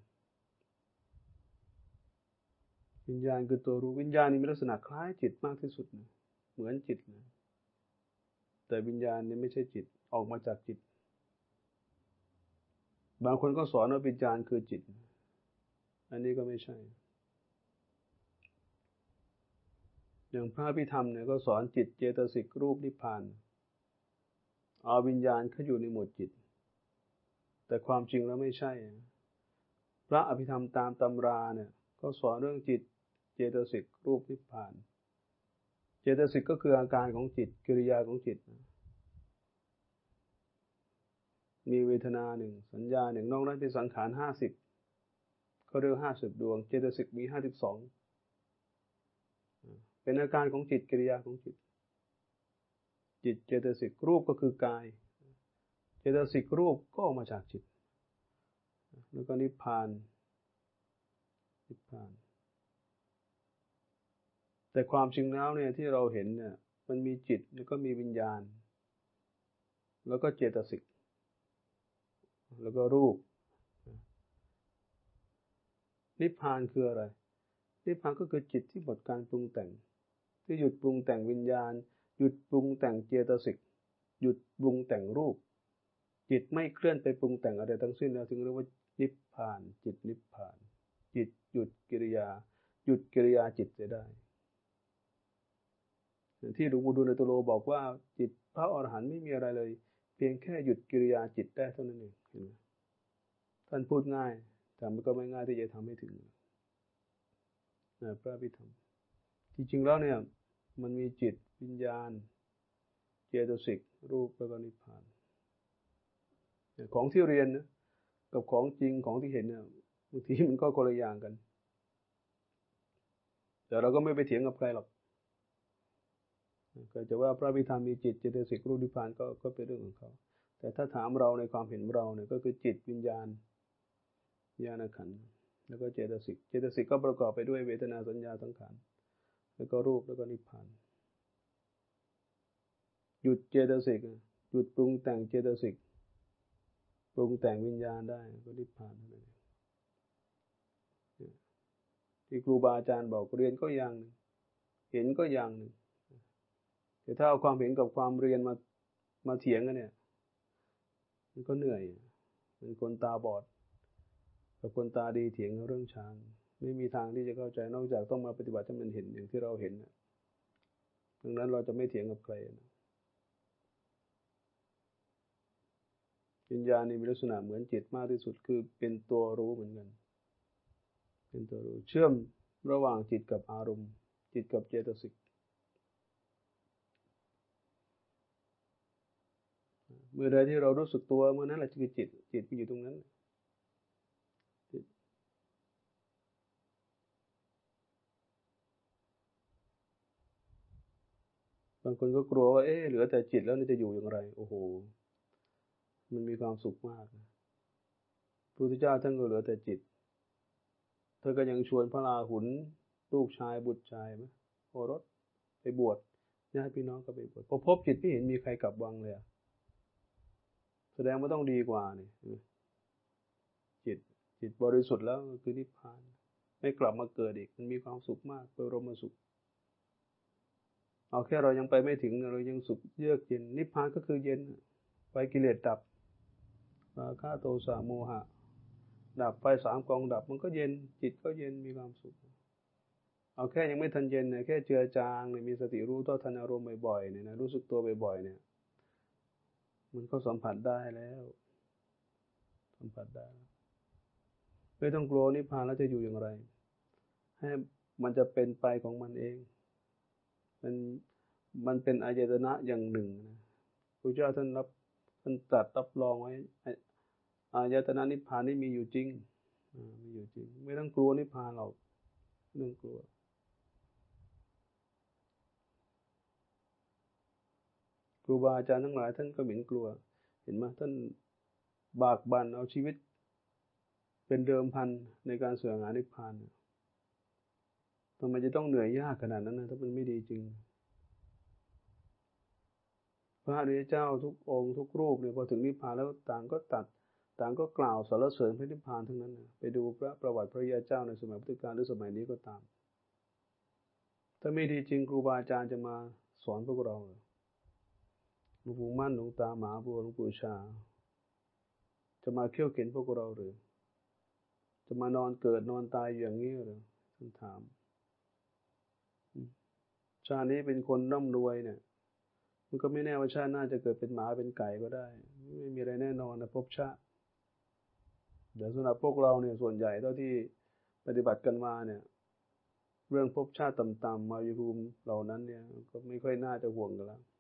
วิญญาณคือตัวรู้วิญญาณนี่มีลักษณะคล้ายจิตมากที่สุดนะเหมือนจิตนะแต่วิญญาณนี่ไม่ใช่จิตออกมาจากจิตบางคนก็สอนว่าวิญญาณคือจิตอันนี้ก็ไม่ใช่อย่างพระอภิธรรมเนี่ยก็สอนจิตเจตสิกรูปนิพพานเอาวิญญาณเข้าอยู่ในหมวดจิตแต่ความจริงแล้วไม่ใช่พระอภิธรรมตามตำราเนี่ยก็สอนเรื่องจิตเจตสิกรูปนิพพานเจตสิกก็คืออาการของจิตกิริยาของจิตมีเวทนาหนึ่งสัญญาหนึ่งนอกนั้นเป็นสังขารห้าสิบเขาเรียกห้าสิบดวงเจตสิกมีห้าสิบสองเป็นอาการของจิตกิริยาของจิตจิตเจตสิกรูปก็คือกายเจตสิกรูปก็ออกมาจากจิตแล้วก็นิพพานนิพพานแต่ความจริงแล้วเนี่ยที่เราเห็นเนี่ยมันมีจิตแล้วก็มีวิญญาณแล้วก็เจตสิกแล้วก็รูปนิพพานคืออะไรนิพพานก็คือจิตที่หมดการปรุงแต่งที่หยุดปรุงแต่งวิญญาณหยุดปรุงแต่งเจตสิกหยุดปรุงแต่งรูปจิตไม่เคลื่อนไปปรุงแต่งอะไรทั้งสิ้นแล้วถึงเรียกว่านิพพานจิตนิพพานจิตหยุดกิริยาหยุดกิริยาจิตเสียได้ที่หลวงปู่ดูลย์ตุโลบอกว่าจิตพระอรหันต์ไม่มีอะไรเลยเพียงแค่หยุดกิริยาจิตได้เท่านั้นเองเห็นไหมท่านพูดง่ายแต่มันก็ไม่ง่ายที่จะทำให้ถึงนะพระอภิธรรมจริงๆแล้วเนี่ยมันมีจิตวิญญาณเจตสิกรูปแล้วก็นิพพานของที่เรียนนะกับของจริงของที่เห็นเนี่ยบางทีมันก็คนละอย่างกันแต่เราก็ไม่ไปเถียงกับใครหรอกก็จะว่าพระอภิธรรมมีจิตเจตสิกรูปนิพพานก็ก็เป็นเรื่องของเขาแต่ถ้าถามเราในความเห็นเราเนี่ยก็คือจิตวิญญาณญาณขันธ์แล้วก็เจตสิกเจตสิกก็ประกอบไปด้วยเวทนาสัญญาสังขารแล้วก็รูปแล้วก็นิพพานหยุดเจตสิกหยุดปรุงแต่งเจตสิกปรุงแต่งวิญญาณได้ก็นิพพานนั่นเองที่ครูบาอาจารย์บอกเรียนก็อย่างหนึ่งเห็นก็อย่างหนึ่งแต่ถ้าเอาความเห็นกับความเรียนมามาเถียงกันเนี่ยมันก็เหนื่อยเป็นคนตาบอดกับคนตาดีเถียงเรื่องฌานไม่มีทางที่จะเข้าใจนอกจากต้องมาปฏิบัติให้มันเห็นอย่างที่เราเห็นนะดังนั้นเราจะไม่เถียงกับใครนะวิญญาณนี่มีลักษณะเหมือนจิตมากที่สุดคือเป็นตัวรู้เหมือนกันเป็นตัวรู้เชื่อมระหว่างจิตกับอารมณ์จิตกับเจตสิกเมื่อใดที่เรารู้สึกตัวเมื่อนั้นแหละคือจิตจิตไปอยู่ตรงนั้นบางคนก็กลัวว่าเอ๊ะเหลือแต่จิตแล้วนี่จะอยู่อย่างไรโอ้โหมันมีความสุขมากนะพระพุทธเจ้าท่านก็เหลือแต่จิตเธอก็ยังชวนพระราหุลลูกชายบุตรชายไหมโอรสไปบวชญาติพี่น้องก็ไปบวชพอพบจิตไม่เห็นมีใครกลับวังเลยแสดงว่าต้องดีกว่านี่จิตจิตบริสุทธิ์แล้วคือนิพพานไม่กลับมาเกิดอีกมันมีความสุขมากเป็นรมสุขเอาแค่เรายังไปไม่ถึงเรายังสุขเยือกเย็นนิพพานก็คือเย็นไฟกิเลสดับราคะโทสะโมหะดับไฟสามกองดับมันก็เย็นจิตก็เย็นมีความสุขเอาแค่ยังไม่ทันเย็นเนี่ยแค่เจือจางเนี่ยมีสติรู้ต่อทันอารมณ์บ่อยๆเนี่ยนะรู้สึกตัวบ่อยๆเนี่ยมันก็สัมผัสได้แล้วสัมผัสได้ไม่ต้องกลัวนิพพานแล้วจะอยู่อย่างไรให้มันจะเป็นไปของมันเองมันมันเป็นอายตนะอย่างหนึ่งนะพระเจ้าท่านรับท่านตรัสรับรองไว้อายตนะนิพพานนี่มีอยู่จริงมีอยู่จริงไม่ต้องกลัวนิพพานหรอกไม่ต้องกลัวครูบาอาจารย์ทั้งหลายท่านก็เหม็นกลัวเห็นไหมท่านบากบั่นเอาชีวิตเป็นเดิมพันในการแสวงหานิพพานทำไมจะต้องเหนื่อยยากขนาดนั้นนะถ้ามันไม่ดีจริงพระอริยเจ้าทุกองค์ทุกรูปเนี่ยพอถึงนิพพานแล้วต่างก็ตัดต่างก็กล่าวสรรเสริญพระนิพพานทั้งนั้นนะไปดูพระประวัติพระอริยเจ้าในสมัยพุทธกาลหรือสมัยนี้ก็ตามถ้าไม่ดีจริงครูบาอาจารย์จะมาสอนพวกเราหลวงปู่มั่นหลวงตามหาบัวหลวงปู่ชาจะมาเขี่ยวเข็นพวกเราหรือจะมานอนเกิดนอนตายอย่างนี้หรือท่านถามชาตินี้เป็นคนร่ำรวยเนี่ยมันก็ไม่แน่ว่าชาติหน้าจะเกิดเป็นหมาเป็นไก่ก็ได้ไม่มีอะไรแน่นอนนะภพชาติเดี๋ยวสำหรับพวกเราเนี่ยส่วนใหญ่เท่าที่ปฏิบัติกันมาเนี่ยเรื่องภพชาติต่ำๆมายุภูมิเหล่านั้นเนี่ยก็ไม่ค่อยน่าจะห่วงกันแล้ว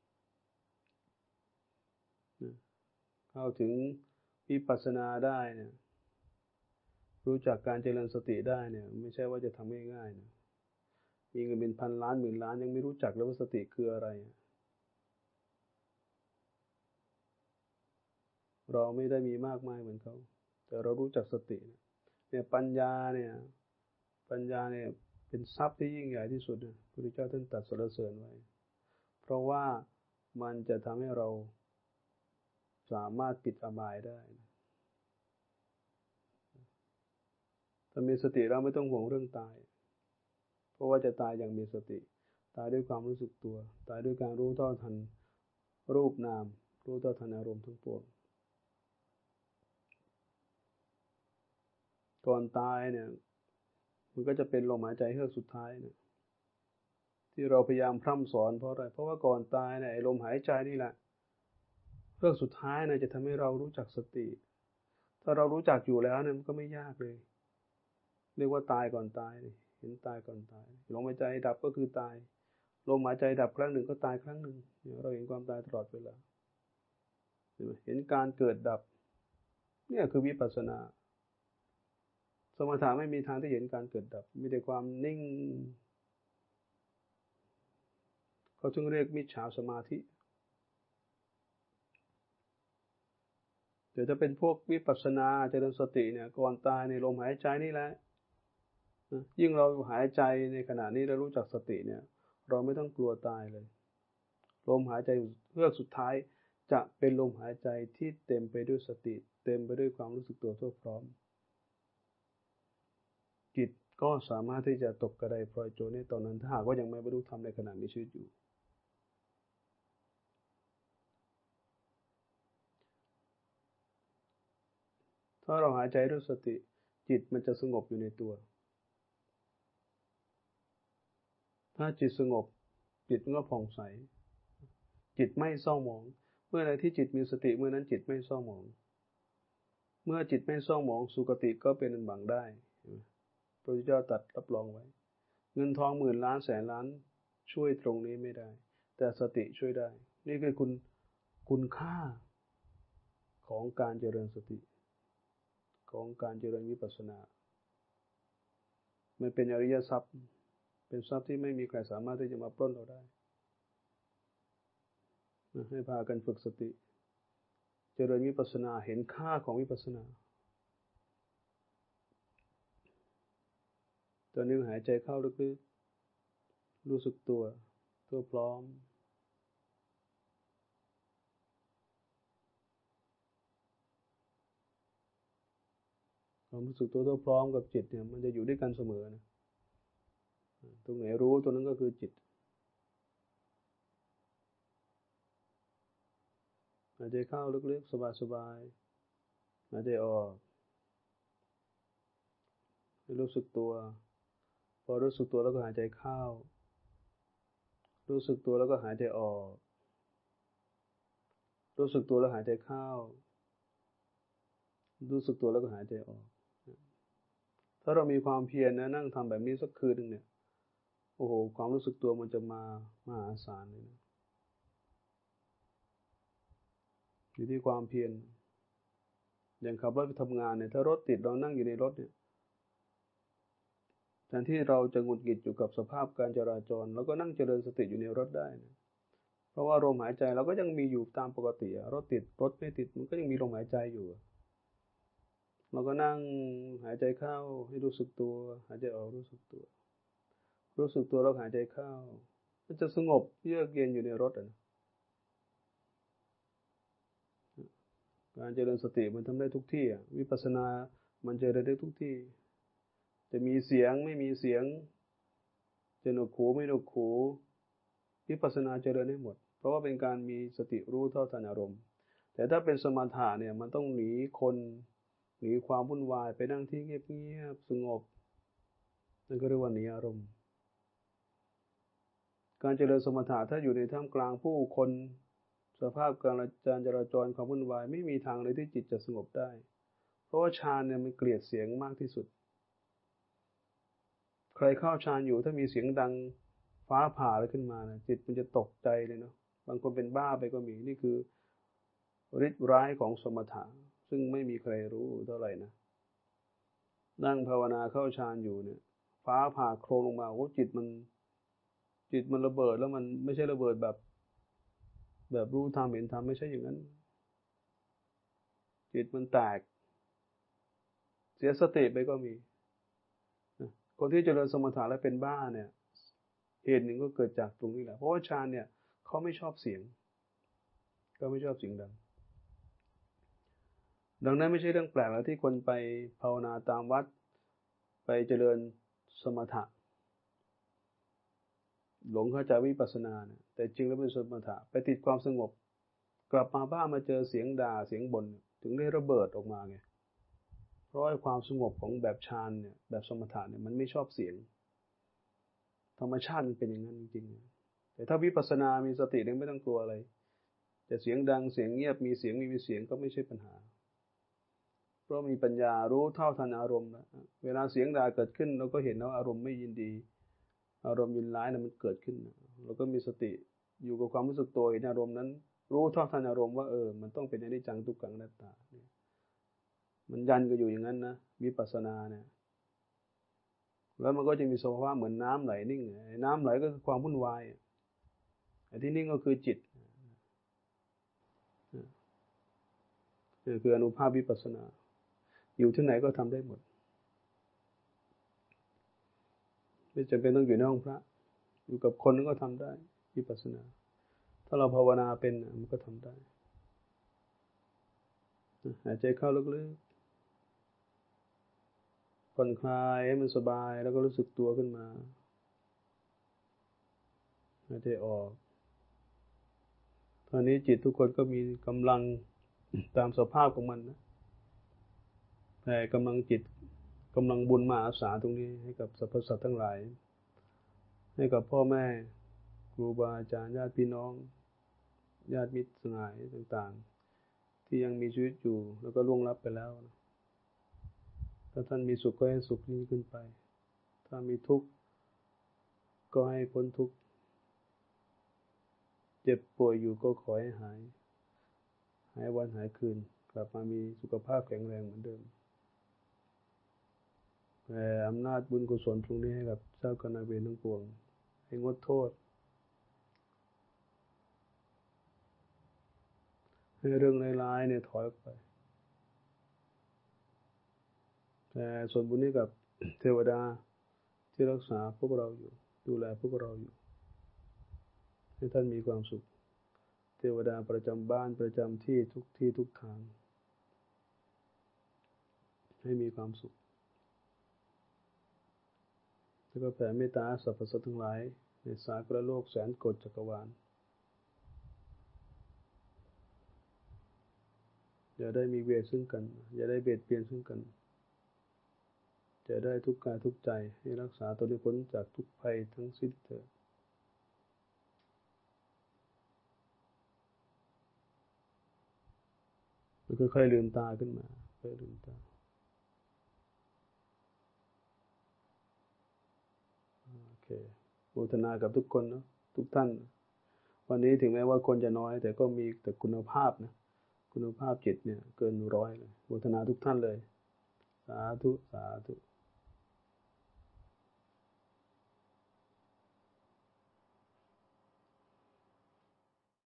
เข้าถึงวิปัสสนาได้เนี่ยรู้จักการเจริญสติได้เนี่ยไม่ใช่ว่าจะทำง่ายๆนะมีเงินเป็นพันล้านหมื่นล้านยังไม่รู้จักเลยว่าสติคืออะไรเราไม่ได้มีมากมายเหมือนเขาแต่เรารู้จักสติเนี่ยปัญญาเนี่ยปัญญาเนี่ยเป็นทรัพย์ที่ยิ่งใหญ่ที่สุดนะพระพุทธเจ้าท่านตรัสสรรเสริญไว้เพราะว่ามันจะทำให้เราสามารถปิดอบายได้ถ้ามีสติเราไม่ต้องห่วงเรื่องตายเพราะว่าจะตายอย่างมีสติตายด้วยความรู้สึกตัวตายด้วยการรู้เท่าทันรูปนามรู้เท่าทันอารมณ์ทั้งปวงก่อนตายเนี่ยมันก็จะเป็นลมหายใจเฮือกสุดท้ายเนี่ยที่เราพยายามพร่ำสอนเพราะอะไรเพราะว่าก่อนตายเนี่ยลมหายใจนี่แหละเฮือกสุดท้ายเนี่ยจะทำให้เรารู้จักสติถ้าเรารู้จักอยู่แล้วเนี่ยมันก็ไม่ยากเลยเรียกว่าตายก่อนตายเห็นตายก่อนตายลมหายใจดับก็คือตายลมหายใจดับครั้งหนึ่งก็ตายครั้งหนึ่งเราเห็นความตายตลอดเวลาเห็นการเกิดดับเนี่ยคือวิปัสสนาสมถะไม่มีทางที่เห็นการเกิดดับมีแต่ความนิ่งเขาจึงเรียกมิจฉาสมาธิเดี๋ยวจะเป็นพวกวิปัสสนาเจริญสติเนี่ยก่อนตายในลมหายใจนี่แหละยิ่งเราหายใจในขณะนี้เรารู้จักสติเนี่ยเราไม่ต้องกลัวตายเลยลมหายใจเฮือกสุดท้ายจะเป็นลมหายใจที่เต็มไปด้วยสติเต็มไปด้วยความรู้สึกตัวทั่วพร้อมจิตก็สามารถที่จะตกกระไดพลอยโจรในตอนนั้นถ้าหากว่ายังไม่บรรลุธรรมในขณะมีชีวิตอยู่ถ้าเราหายใจด้วยสติจิตมันจะสงบอยู่ในตัวถ้าจิตสงบจิตมันก็ผ่องใสจิตไม่เศร้าหมองเมื่อใดที่จิตมีสติเมื่อนั้นจิตไม่เศร้าหมองเมื่อจิตไม่เศร้าหมองสุคติก็เป็นอันบังได้พระพุทธเจ้าตรัสรับรองไว้เงินทองหมื่นล้านแสนล้านช่วยตรงนี้ไม่ได้แต่สติช่วยได้นี่คือคุณคุณค่าของการเจริญสติของการเจริญวิปัสสนามันเป็นอริยทรัพย์เป็นทรัพย์ที่ไม่มีใครสามารถที่จะมาปล้นเราได้ให้พากันฝึกสติเจริญวิปัสสนาเห็นค่าของวิปัสสนาตอนนี้หายใจเข้าลึกๆรู้สึกตัวตัวพร้อมความรู้สึกตัวตัวพร้อมกับจิตเนี่ยมันจะอยู่ด้วยกันเสมอนะตรงไหนรู้ตรงนั้นก็คือจิตหายใจเข้าลึกๆสบายๆหายใจออกให้รู้สึกตัวพอรู้สึกตัวแล้วก็หายใจเข้ารู้สึกตัวแล้วก็หายใจออกรู้สึกตัวแล้วหายใจเข้ารู้สึกตัวแล้วก็หายใจออกถ้าเรามีความเพียรนะนั่งทำแบบนี้สักคืนหนึ่งเนี่ยโอ้โหความรู้สึกตัวมันจะมามหาศาลเลยนะอยู่ที่ความเพียรอย่างขับรถไปทำงานเนี่ยถ้ารถติดเรานั่งอยู่ในรถเนี่ยแทนที่เราจะหงุดหงิดอยู่กับสภาพการจราจรเราก็นั่งเจริญสติอยู่ในรถได้นะเพราะว่าลมหายใจเราก็ยังมีอยู่ตามปกติรถติดรถไม่ติดมันก็ยังมีลมหายใจอยู่เราก็นั่งหายใจเข้าให้รู้สึกตัวหายใจออกรู้สึกตัวรู้สึกตัวแล้วหายใจเข้ามันจะสงบเยือกเย็นอยู่ในรถนะการเจริญสติมันทำได้ทุกที่วิปัสสนามันเจริญได้ทุกที่จะมีเสียงไม่มีเสียงจะหนวกหูไม่หนวกหูวิปัสสนาเจริญได้หมดเพราะว่าเป็นการมีสติรู้เท่าทันอารมณ์แต่ถ้าเป็นสมถะเนี่ยมันต้องหนีคนหนีความวุ่นวายไปนั่งที่เงียบๆสงบนั่นก็เรียกว่าหนีอารมณ์การเจริญสมถะถ้าอยู่ในท่ามกลางผู้คนสภาพการจราจรความวุ่นวายไม่มีทางเลยที่จิตจะสงบได้เพราะว่าฌานเนี่ยมันเกลียดเสียงมากที่สุดใครเข้าฌานอยู่ถ้ามีเสียงดังฟ้าผ่าอะไรขึ้นมานะจิตมันจะตกใจเลยเนาะบางคนเป็นบ้าไปก็มีนี่คือฤทธิ์ร้ายของสมถะซึ่งไม่มีใครรู้เท่าไหร่นะนั่งภาวนาเข้าฌานอยู่เนี่ยฟ้าผ่าโครมลงมาโอ้จิตมันจิตมันระเบิดแล้วมันไม่ใช่ระเบิดแบบแบบรู้ธรรมเห็นธรรมไม่ใช่อย่างนั้นจิตมันแตกเสียสติไปก็มีคนที่เจริญสมถะแล้วเป็นบ้าเนี่ยเหตุหนึ่งก็เกิดจากตรงนี้แหละเพราะว่าฌานเนี่ยเขาไม่ชอบเสียงก็ไม่ชอบเสียงดังดังนั้นไม่ใช่เรื่องแปลกแล้วที่คนไปภาวนาตามวัดไปเจริญสมถะหลงเข้าใจวิปัสสนาเนี่ยแต่จริงแล้วเป็นสมถะไปติดความสงบกลับมาบ้านมาเจอเสียงด่าเสียงบ่นถึงได้ระเบิดออกมาไงเพราะความสงบของแบบฌานเนี่ยแบบสมถะเนี่ยมันไม่ชอบเสียงธรรมชาติมันเป็นอย่างนั้นจริงๆแต่ถ้าวิปัสสนามีสติเนี่ยไม่ต้องกลัวอะไรจะเสียงดังเสียงเงียบมีเสียงไม่มีเสียงก็ไม่ใช่ปัญหาเพราะมีปัญญารู้เท่าทันอารมณ์นะเวลาเสียงด่าเกิดขึ้นเราก็เห็นว่าอารมณ์ไม่ยินดีอารมณ์ยินร้ายนะมันเกิดขึ้นเราก็มีสติอยู่กับความรู้สึกตัวในอารมณ์นั้นรู้เท่าทันอารมณ์ว่าเออมันต้องเป็นอนิจจังทุกขังอนัตตามันยันก็อยู่อย่างนั้นนะวิปัสสนาเนี่ยแล้วมันก็จะมีสภาวะเหมือนน้ำไหลนิ่งน้ำไหลก็คือความวุ่นวายไอ้ที่นิ่งก็คือจิตนี่คืออนุภาพวิปัสสนาอยู่ที่ไหนก็ทำได้หมดไม่จำเป็นต้องอยู่ในห้องพระอยู่กับคนก็ทำได้วิปัสสนาถ้าเราภาวนาเป็นมันก็ทำได้หายใจเข้าลึกๆผ่อนคลายให้มันสบายแล้วก็รู้สึกตัวขึ้นมาหายใจออกตอนนี้จิตทุกคนก็มีกำลังตามสภาพของมันนะแต่กำลังจิตกำลังบุญมาอาสาตรงนี้ให้กับสรรพสัตว์ทั้งหลายให้กับพ่อแม่ครูบาอาจารย์ญาติพี่น้องญาติมิตรสหายต่างๆที่ยังมีชีวิตอยู่แล้วก็ล่วงลับไปแล้วนะถ้าท่านมีสุขก็ให้สุขนี้ขึ้นไปถ้ามีทุกข์ก็ให้พ้นทุกข์เจ็บป่วยอยู่ก็ขอให้หายหายวันหายคืนกลับมามีสุขภาพแข็งแรงเหมือนเดิมแต่อำนาจบุญกุศลตรงนี้ให้กับเจ้ากรรมนายเวรทั้งปวงให้งดโทษให้เรื่องร้ายๆเนี่ยถอยออกไปแต่ส่วนบุญนี้กับเทวดาที่รักษาพวกเราอยู่ดูแลพวกเราอยู่ให้ท่านมีความสุขเทวดาประจำบ้านประจำที่ทุกที่ทุกทางให้มีความสุขแล้วก็แผ่เมตตาสรรพสัตว์ทั้งหลายในสากลโลกแสนโกฏจักรวาลอย่าได้มีเวรซึ่งกันอย่าได้เบียดเบียนซึ่งกันจะได้ทุกกายทุกใจให้รักษาตนให้พ้นจากทุกภัยทั้งสิ้นเถิดแล้วค่อยๆลืมตาขึ้นมาค่อยลืมตาเคโมทนากับทุกคนเนาะทุกท่านวันนี้ถึงแม้ว่าคนจะน้อยแต่ก็มีแต่คุณภาพนะคุณภาพจิตเนี่ยเกินร้อยเลยโมทนาทุกท่านเลยสาธุสาธุ